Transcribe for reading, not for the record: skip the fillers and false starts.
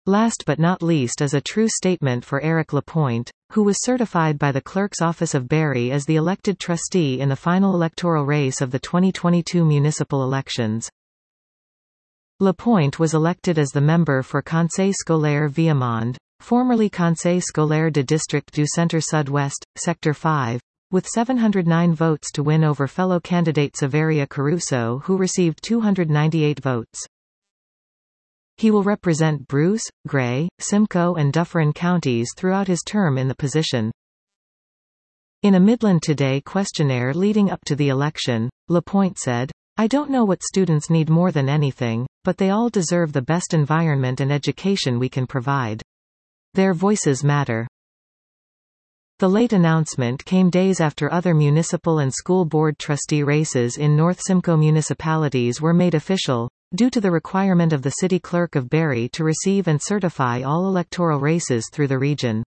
Last but not least is a true statement for Eric Lapointe, who was certified by the Clerk's Office of Barrie as the elected trustee in the final electoral race of the 2022 municipal elections. Lapointe was elected as the member for Conseil scolaire Viamonde, formerly Conseil scolaire de District du Centre-Sud-Ouest, Sector 5, with 709 votes to win over fellow candidate Saveria Caruso, who received 298 votes. He will represent Bruce, Grey, Simcoe and Dufferin counties throughout his term in the position. In a Midland Today questionnaire leading up to the election, Lapointe said, "I don't know what students need more than anything, but they all deserve the best environment and education we can provide. Their voices matter." The late announcement came days after other municipal and school board trustee races in North Simcoe municipalities were made official, due to the requirement of the City Clerk of Barrie to receive and certify all electoral races through the region.